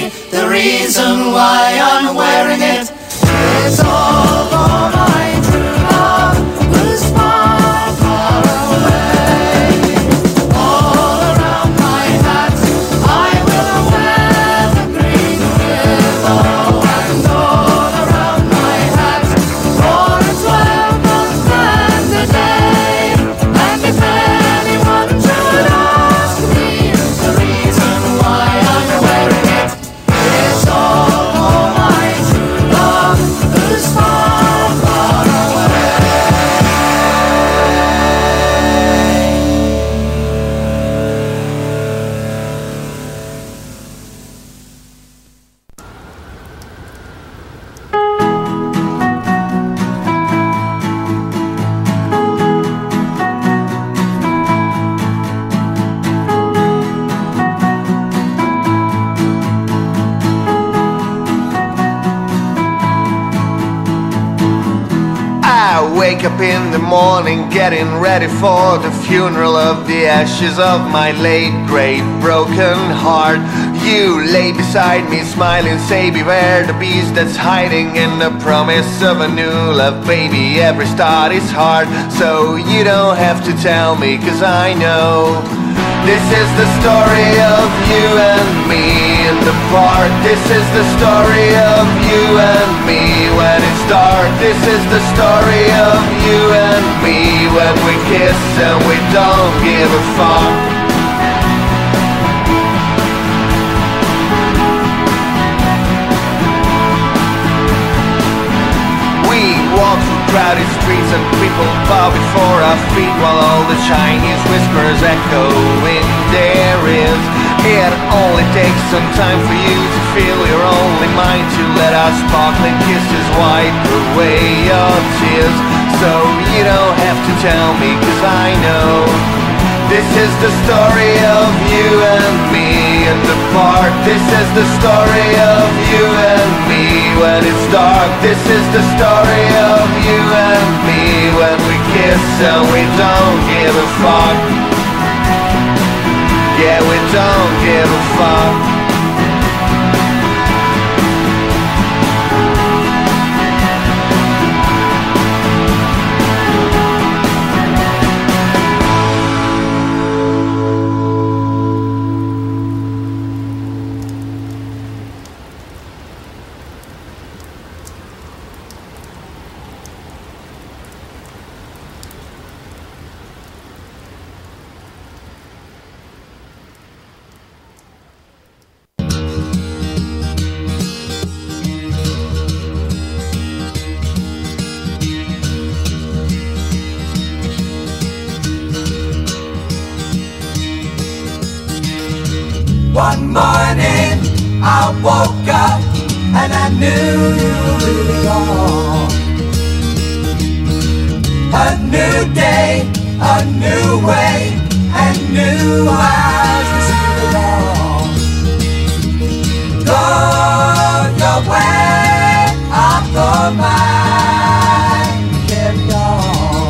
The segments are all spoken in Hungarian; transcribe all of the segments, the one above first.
the reason why I'm wearing it. It's all for my true love, who's far, far away. All around my hat I will wear the green willow, and all around my hat for a 12-month and a day. And if anyone should ask me the reason why I'm wearing it, it's all for my true love, who's far, far away. I wake up in the morning getting ready for the funeral of the ashes of my late great broken heart. You lay beside me smiling, say beware the beast that's hiding in the promise of a new love. Baby, every start is hard, so you don't have to tell me, 'cause I know this is the story of you and me in the park. This is the story of you and me when it's dark. This is the story of you and me when we kiss and we don't give a fuck. We walk through crowded streets and people bow before our feet while all the Chinese whispers echo in their ears. It only takes some time for you to feel you're only mine, to let our sparkling kisses wipe away your tears. So you don't have to tell me, 'cause I know this is the story of you and me in the park. This is the story of you and me when it's dark. This is the story of you and me when we kiss and we don't give a fuck. Yeah, we don't give a fuck. One morning I woke up and I knew it was gone. A new day, a new way, and new eyes to see it all. Go your way, I'll go mine, carry on.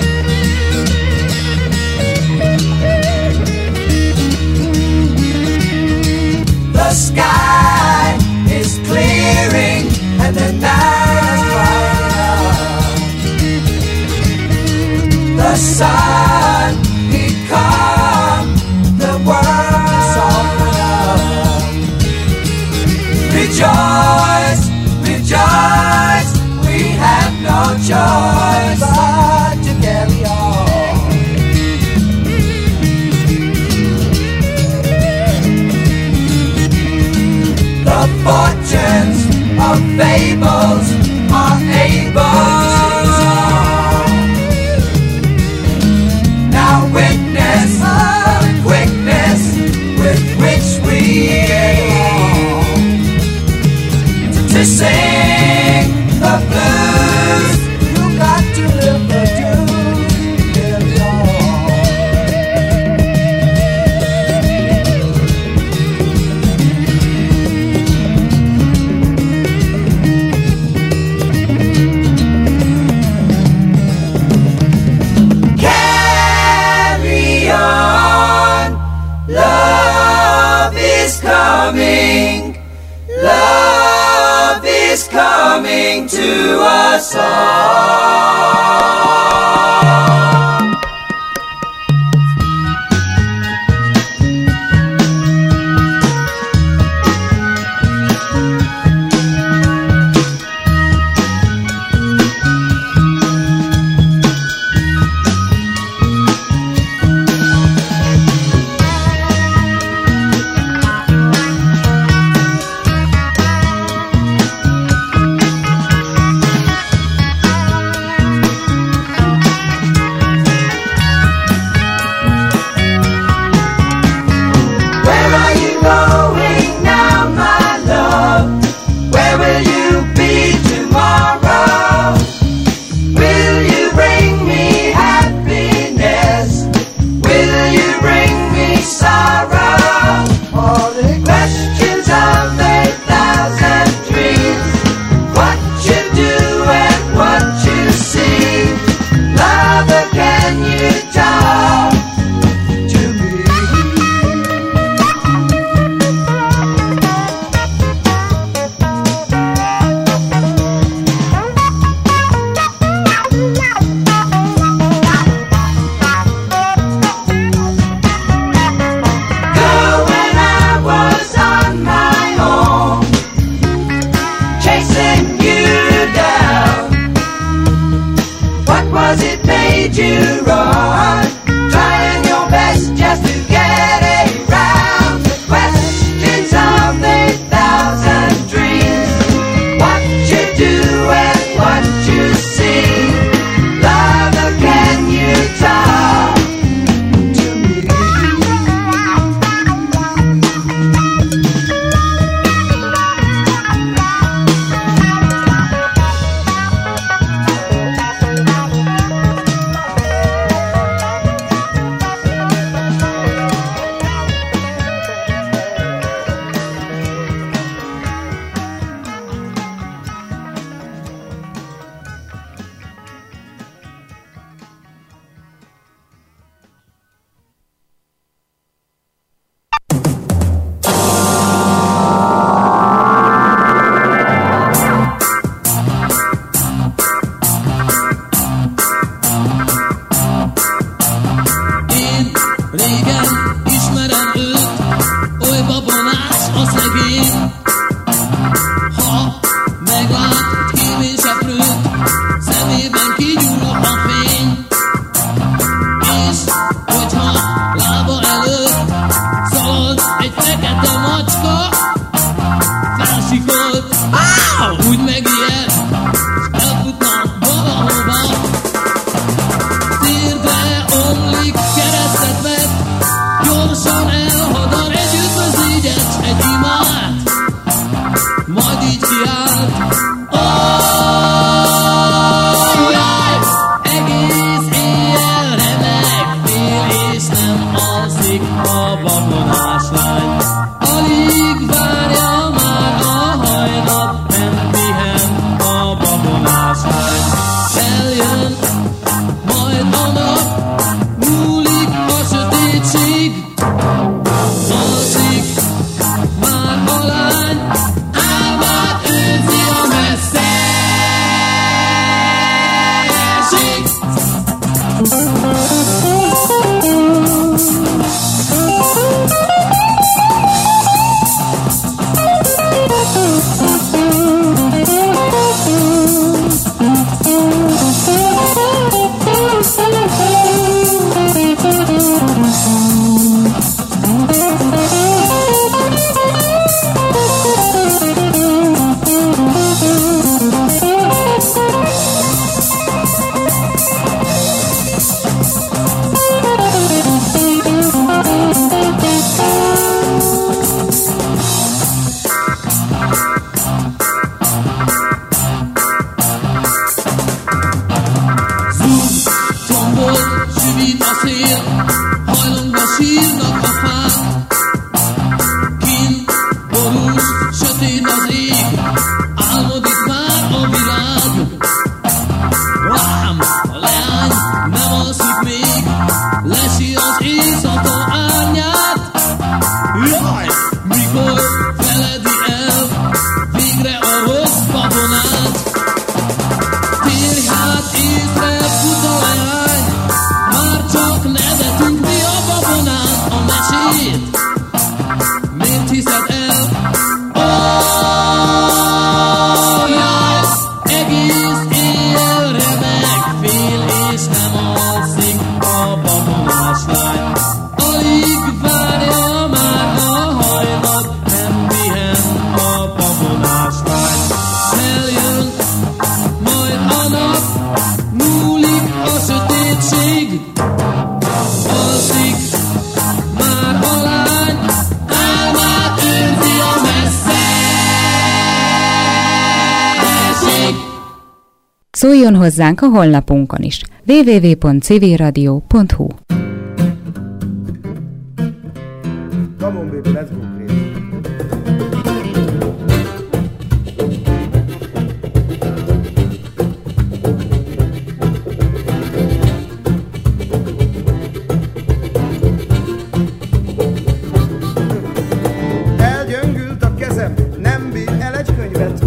The sky is clearing and the night is brightening up. The sun, he come, the world is opening up. Rejoice, rejoice, we have no choice but to carry on. The fortunes of fables are able to solve. Now witness the quickness with which we evolve to sing the blues. You got to live the dues, carry on. to a song. Mikor feledi el végre a rossz babonát, Szóljon hozzánk a honlapunkon is. www.civilradio.hu. Come on, baby, let's go crazy. Elgyöngült a kezem, nem bír el egy könyvet.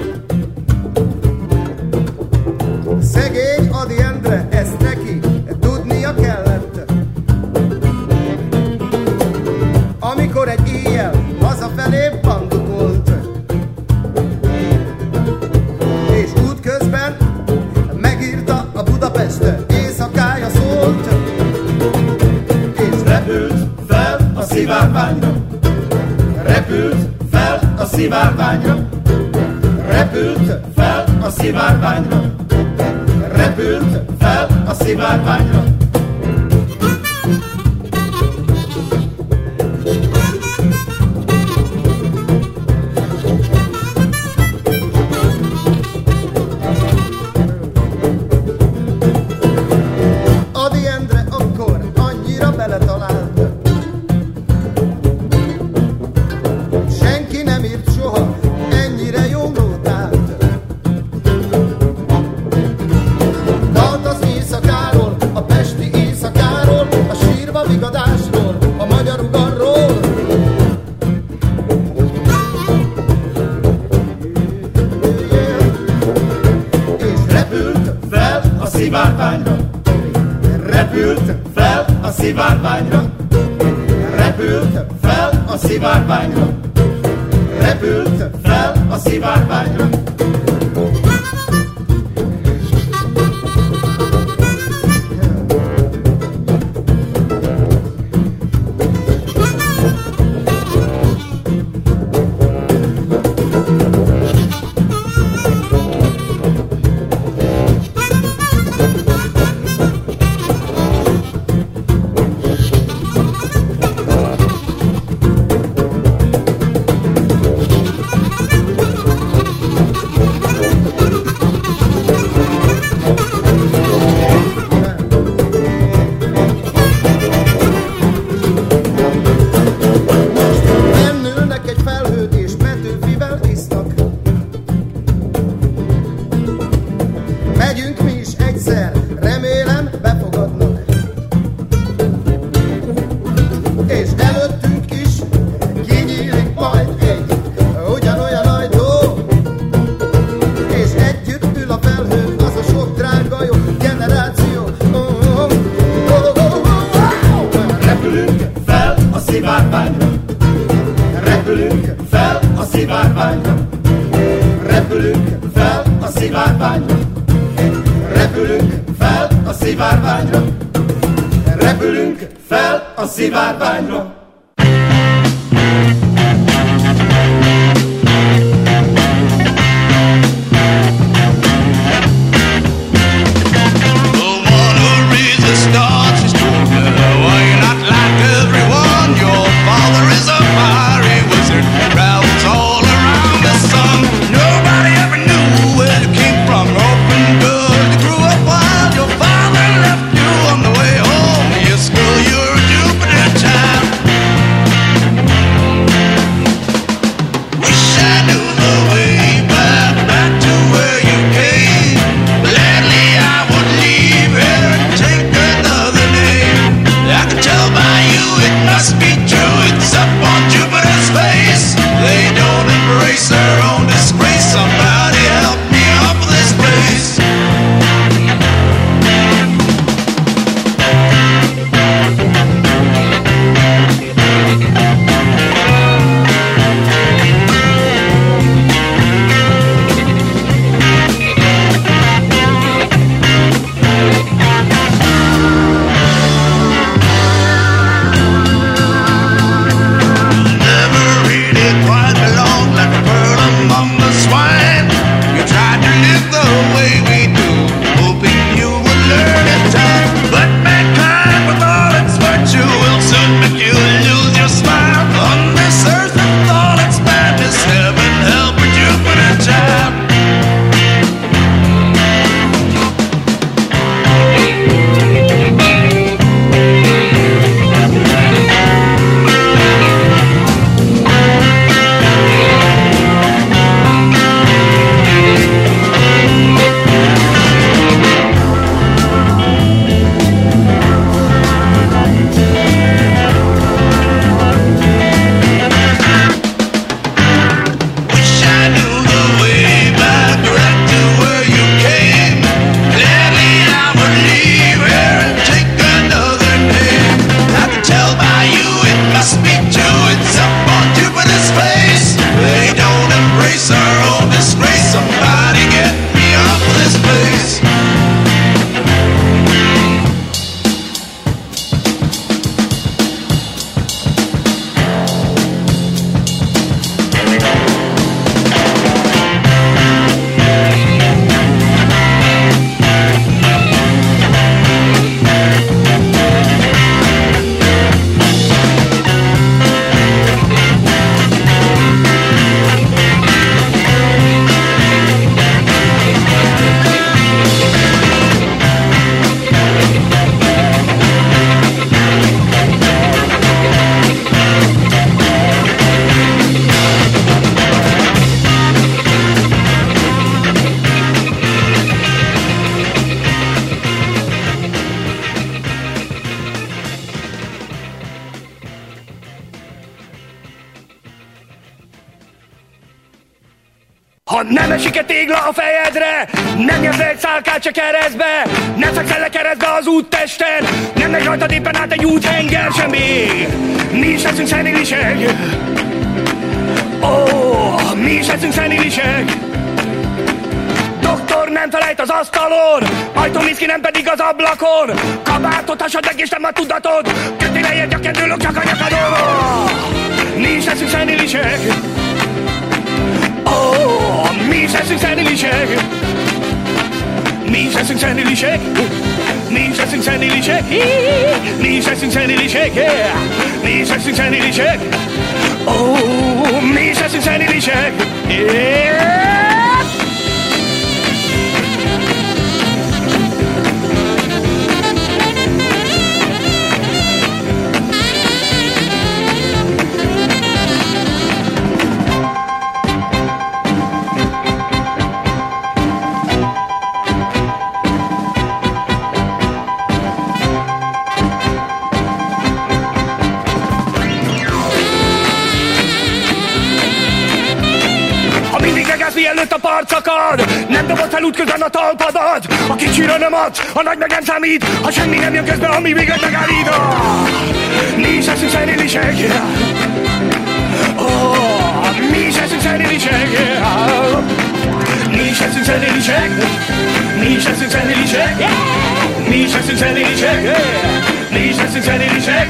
Szegény Adi Endre, ezt neki tudnia kellett. Amikor egy éjjel hazafelé bandukolt, és útközben megírta a Budapest éjszakája szólt, és repült fel a szivárványra, repült fel a szivárványra, repült fel a szivárványra, repült fel a szivárványra. Adi Endre akkor annyira beletalált, senki nem írt soha ennyire jó nótát. Dalt az éjszakáról, a pesti éjszakáról, a sírva vigadásról, a magyar ugarról. És repült fel a szivárványra, repült fel a szivárványra, repült fel a szivárványra, repült fel a szivárványra. Bennülnek egy felhőt és Petőfivel isznak. Megyünk mi is egyszer, remélem befogadnak. És előttünk is kinyílik majd egy ugyanolyan ajtó. És együtt ül a felhőn az a sok drága jó generáció. Repülünk fel a szivárványra, repülünk fel a szivárványra, repülünk fel a szivárványra, repülünk fel a szivárványra, repülünk fel a szivárványra. The one who reads the stars is stronger. Why you're not like everyone? Your father is a fiery wizard, travels all around the sun. Nobody ever knew where you came from. Open good, you grew up wild. Your father left you on the way home. Yes, girl, you're a Jupiter child. disgrace. Somebody get me off this place. Ha nem esik egy tégla a fejedre, nem nyomd egy szálkát se keresztbe, nem fekszel le keresztbe az úttesten, nem megy rajtad éppen át egy úthenger sem még. Mi is leszünk szenilisek. Mi is leszünk szenilisek. Doktor nem felejt az asztalon, ajtómiszki nem pedig az ablakon. Kabátot hasad meg és nem a tudatod, kötél lejjed a kedőlök csak a nyakadon. Mi is leszünk szenilisek. Mi is leszünk szenilisek. Mi is leszünk szenilisek. Mi is leszünk szenilisek. Mi is leszünk szenilisek. Mi is leszünk szenilisek. Mi is leszünk szenilisek. Mielőtt a part szakad, nem dobod fel útközben a talpadat. A kicsire nem adsz, a nagy meg nem számít, ha semmi nem jön közben, ami végleg megállít. Mi is leszünk szenilisek. Mi is leszünk szenilisek. Mi is leszünk szenilisek. Mi is leszünk szenilisek. Mi is leszünk szenilisek. Mi is leszünk szenilisek.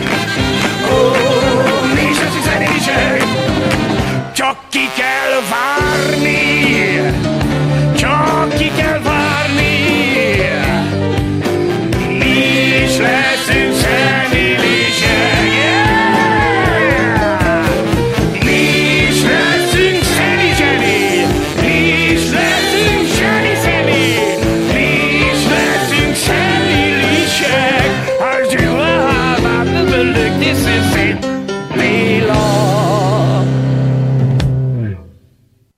Mi is leszünk szenilisek. Csak ki kell várni, csak ki kell várni. Mi is leszünk szenilisek. Mi is leszünk szeni-zseni. Mi is leszünk zseni-zeni. Mi is leszünk szenilisek. As you are, look, this is it. Lila.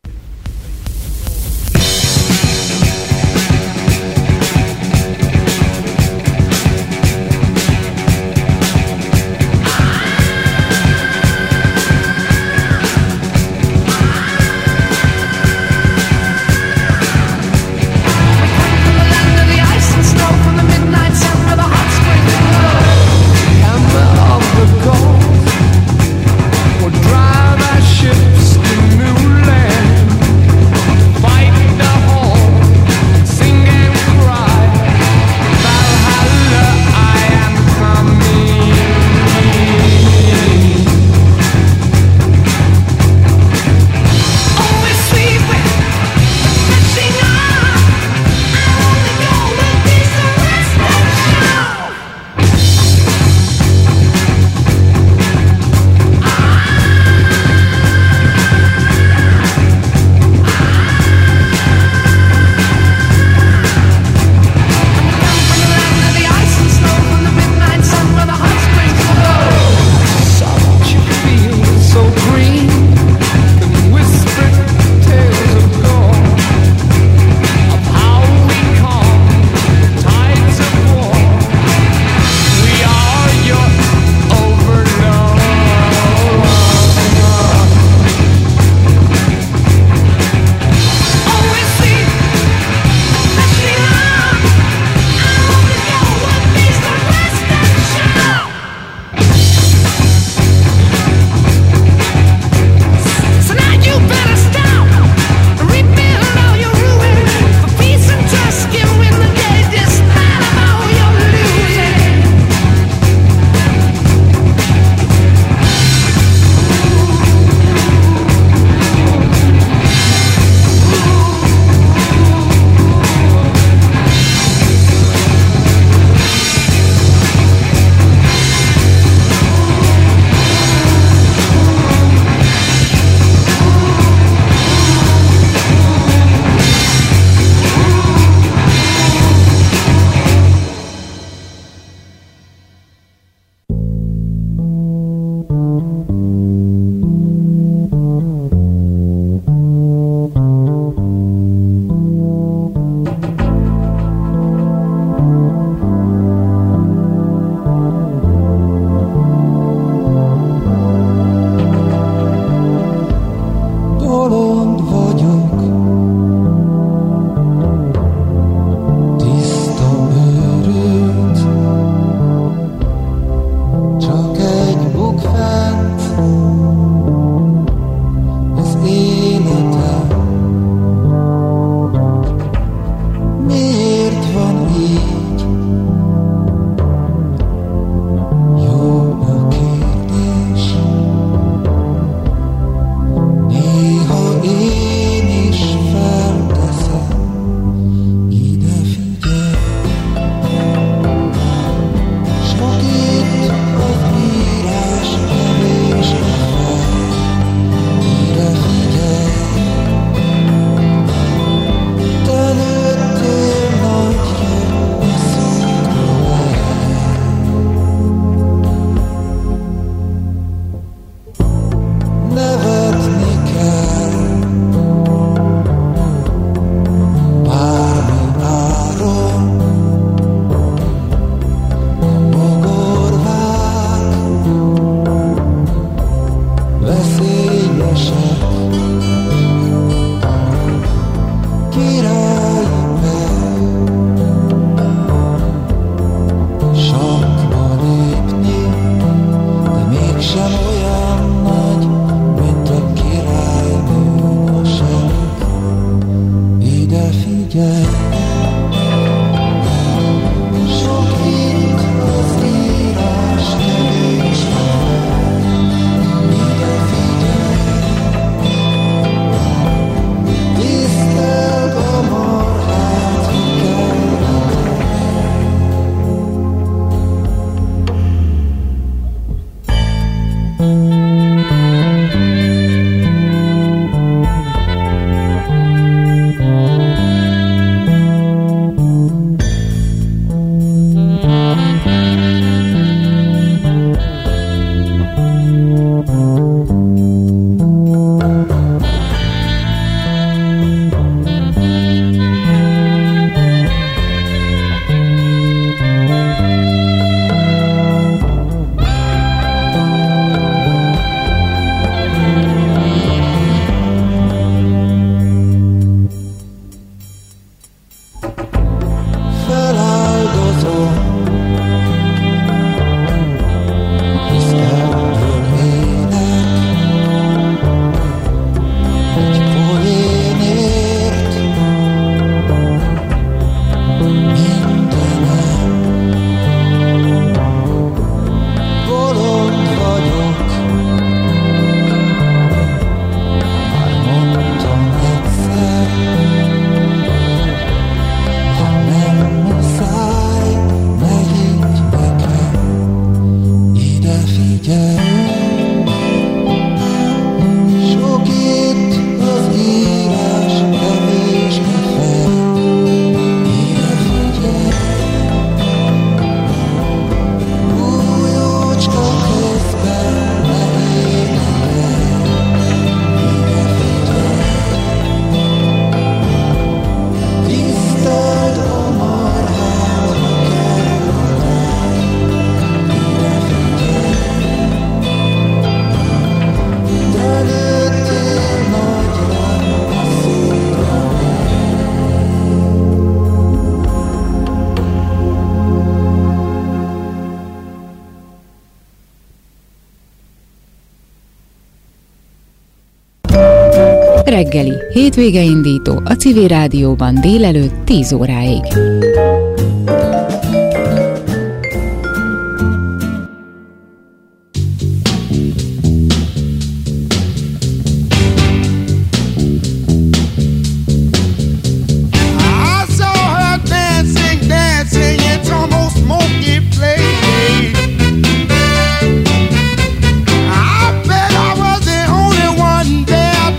Reggeli, hétvége indító a Civil Rádióban délelőtt 10 óráig.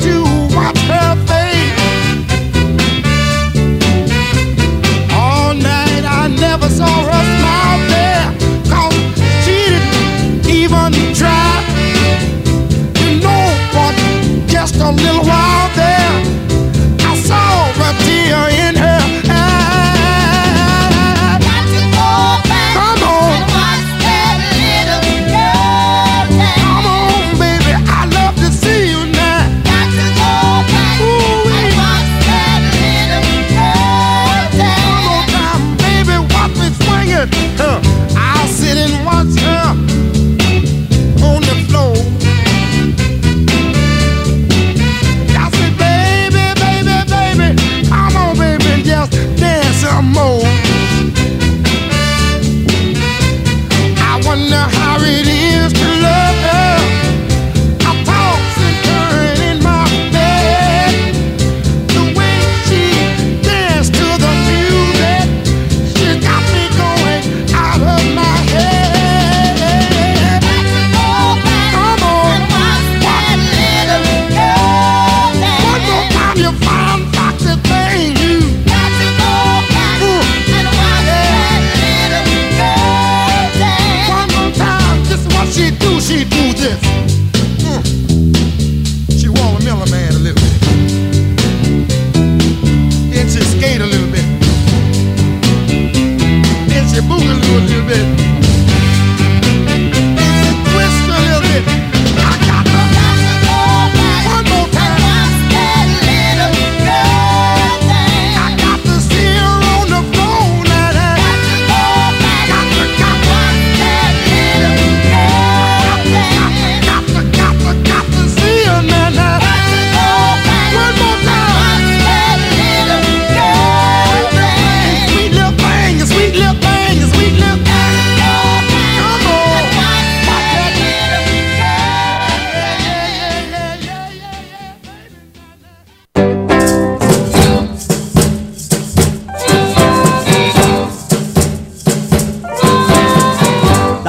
All night.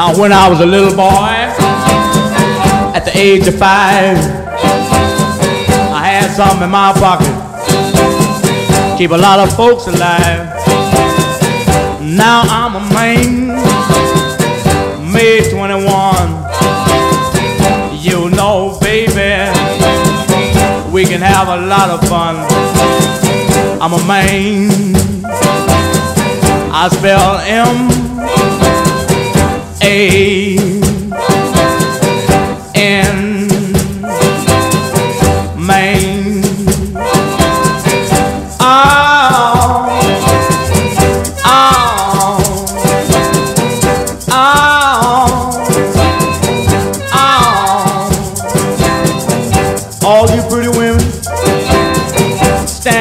Now when I was a little boy, at the age of 5, I had something in my pocket, keep a lot of folks alive. Now I'm a man, May 21. You know, baby, we can have a lot of fun. I'm a man, I spell M-A-N, man. All you pretty